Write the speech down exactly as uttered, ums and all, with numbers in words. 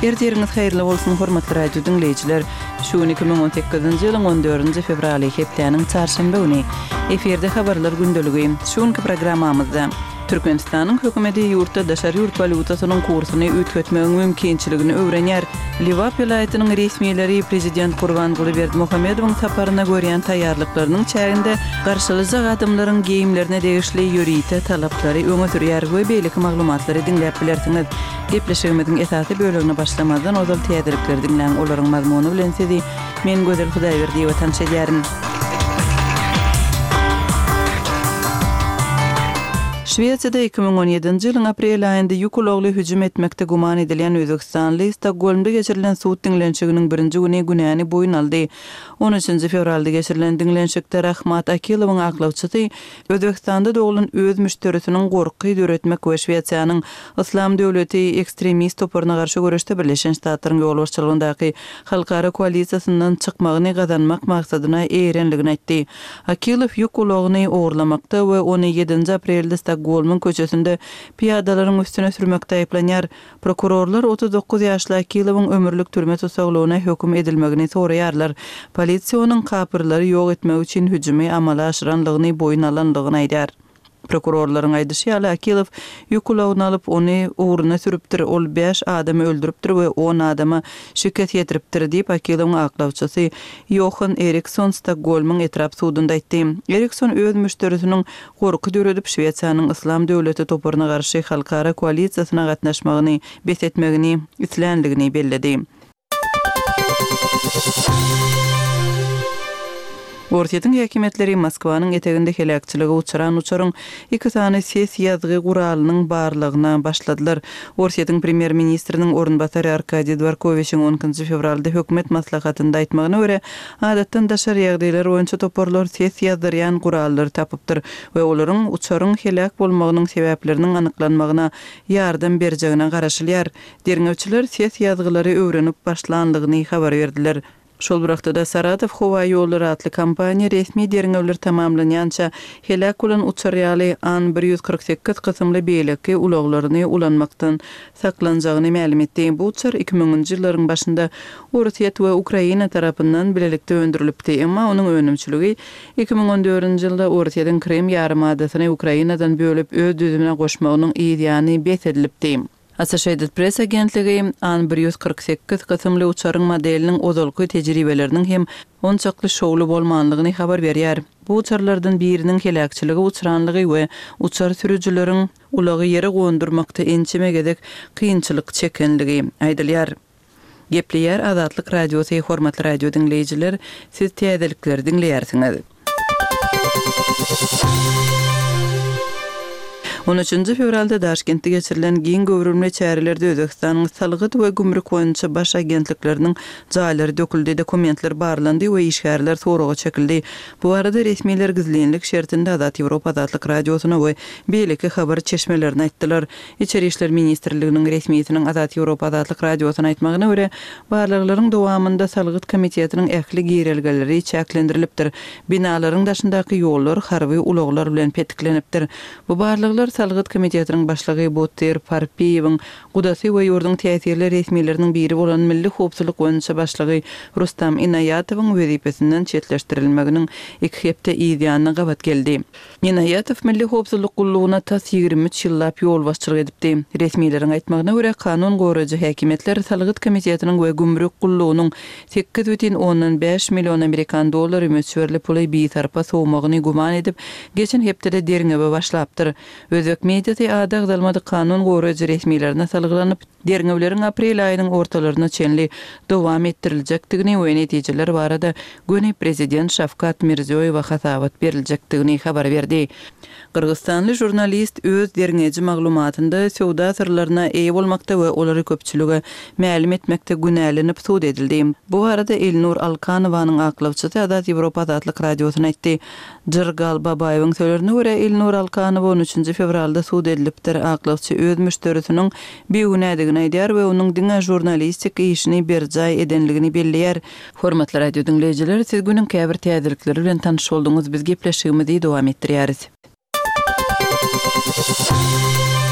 Erdiriniz hayırlı bolsun hormatly radio dinleyijiler. Şu iki bin on sekizinji ýylyň on dördünji fevraly hepdeniň çarşamba güni eferde habarlar gündöligi. Şuňky programmamyzda Türkmenistanyň hökümeti ýurtda daşary ýurt valutasynyň kursyny üýtgetmegiň mümkinçiligini öwrenýär. Liwap vilayatynyň resmiýetleri prezident Gurbanguly Berdimuhammedowyň saparyna görýän taýýarlyklarynyň çäginde garşylyjak adamlaryň geyimlerine degişli ýörite talaplary öňe sürýär we beýleki maglumatlary dinläp bilersiňiz. Gepleşigimiziň esasy bölümine başlamadan ozal täzelikleri dinläň olaryň mazmuny bilen sizi men Gözel Hudaýberdi we tanşedýärim. Şweýçede iki bin on ýedinji ýylyň aprel aýynda ýukulagly hüjüm etmekde guman edilen Özbekistanly Stokgolmda geçirilen suwut diňlenşiginiň birinji güni günäni boyun aldy. on üçinji fevralda geçirilen diňlenşikde Rahmat Akilowyň aklawçysy Özbekistanda dogulun öz müşterisiniň gorky döretmek we Şweýçanyň Islam döwleti ekstremist toparyna garşy görüşde Birleşen Ştatlaryň ýol başçylygyndaky halkara koalisiýasyndan çykmagyny gazanmak maksadyna erenligini aýtdy. Akilow ýukulagyny ogurlamakda we ony ýedinji aprelde Stokgolmyň köçesinde piyadalaryň üstüne sürmekde aýplanýar. Prokurorlar otuz dokuz ýaşly Akilowyň ömürlük türme tutsagylygyna höküm edilmegini soraýarlar. Polisiýa onuň kapyrlary ýok etmek üçin hüjümi amala aşyranlygyny boyun alanlygyny aýdýar. Prokurorlaryň aýdysy Akilow ýukulagyny alyp ony uğruna sürüpdir. Ol beş adamy öldüripdir we on adama şüket ýetiripdir diýip Akilowyň aklawçysy Johan Eriksson Stokgolmyň etrap suwdunda aýtdy. Eriksson öz müşterisiniň gorky döredip Şweýçanyň Islam döwleti toparyna garşy halkara koalisiýasyna gatnaşmagyny besetmegini islenligini belledi. Ortiýetiň häkimetleri Moskwanyň eteginde helakçylygy uçuran uçaryň iki sany ses ýazgy guralynyň barlygyna başladylar. Ortiýetiň premier ministriniň ornbasary Arkadiy Dvorkoviçiň onunji fevralda hökümet maslahatynda aýtmagyna görä, adatdan daşary ýagdaýlar boýunça toparlar ses ýazdyrýan gurallary tapypdyr we olaryň uçaryň helak bolmagynyň sebäpleriniň anyklanmagyna ýardam berjegine garaşylýar. Derňewçiler ses ýazgylary öwrenip başlandygyny habar berdiler. Şol wagtda Saratov howa ýollary atly kampaniýa resmi derňewler tamamlanýança helak bolan uçar ýaly An bir yüz kırk sekiz kysymly beýleki ulaglaryny ulanmakdan saklanjagyny ma'lum etdi. Bu uçar iki miňinji ýyllaryň başynda Ortiýet we Ukraina tarapyndan bilelikde öndürilipdi, emma onuň önümçiligi iki bin on dördünji ýylda Ortiýetiň Krym ýarymadasyny Ukrainadan bölüp öz düzümine goşmagynyň ýa-ni besedilipdi. Associated Press agentligi An bir yüz kırk sekiz kysymly uçaryň modeliniň ozalky tejribeleriniň hem on çakly şowly bolmanlygyny habar berýär. Bu uçarlardan biriniň helakçylygy uçuranlygy we uçar sürüjileriň ulagy ýere gondurmakda ençeme gedek kynçylyk çekenligi aýdylýar. Gepleýär Azatlyk radiosy hormatly radio dinleýijiler, siz täzelikleri dinleýärsiňiz. on üçinji fevralda Daşkentde geçirilen giň göwrülme çärelerde Özbekistanyň salgyt we gümrük boýunça baş agentlikleriniň jaýlary döküldi, dokumentler barlandy we işgärler soraga çekildi. Bu arada resmiýetler gizlenlik şertinde Azat Ýewropa Azatlyk radiosyna we beýleki habar çeşmelerini aýtdylar. İçeri işler ministrliginiň resmiýetiniň Azat Ýewropa Azatlyk radiosyna aýtmagyna görä, barlyklaryň dowamında salgyt komitetiniň ähli giýrelgeleri çäklendirilipdir. Binalaryň daşyndaky ýollar harby ulaglar bilen petiklenipdir. Bu barlyklar Salgyt komitetiniň başlygy Botir Parpiýewiň gudasy we ýurdun täsirli resmiýetleriniň biri bolan Milli Howpsuzlyk boýunça başlygy Rustam Inaýatowyň wezipesinden çetleşdirilmeginiň iki hepde ýa-ni gabat geldi. Inaýatow Milli Howpsuzlyk gullugyna tas ýygrimi üç ýyllap ýol başçylyk edipdi. Resmiýetleriň aýtmagyna görä, kanun goraýjy häkimetler Salgyt komitetiniň we gümrük gullugynyň sekiz butun ondan beş million amerikan dollary möçberli puly bir tarapa sowmagyny guman edip, geçen hepde derňewe başlapdyr. Özbek mediasy ada agdalmady kanun goraýjy resmiýetlerine salgylanyp, derňewleriň aprel aýynyň ortalaryna çenli dowam etdiriljakdygyny we netijeler barada göni prezident Şavkat Mirziýoýew hasawat beriljekdigini habar berdi. Kırgızstanly jurnalist öz derňeji maglumatynda sowda sırlaryna eýe bolmakda we olary köpçülüge ma'lum etmekde günälenip suwd edildi. Bu arada Elnur Alkanowanyň aklawçysy Azat Ýewropa Azatlyk radiosyna aýtdy. Jyrgal Babaýewiň sözlerine görä, Elnur Alkanow on üçinji fevralda suwd edilipdir. Aklawçy öz müşterisiniň beýgünädigini aýdýar we onuň diňe jurnalistik işini berjaý edenligini belleýär. Hormatly radio dinleýijiler, siz günüň käbir täzelikleri bilen tanyş bolduňyz. Biz gepleşigimizi dowam etdirýäris.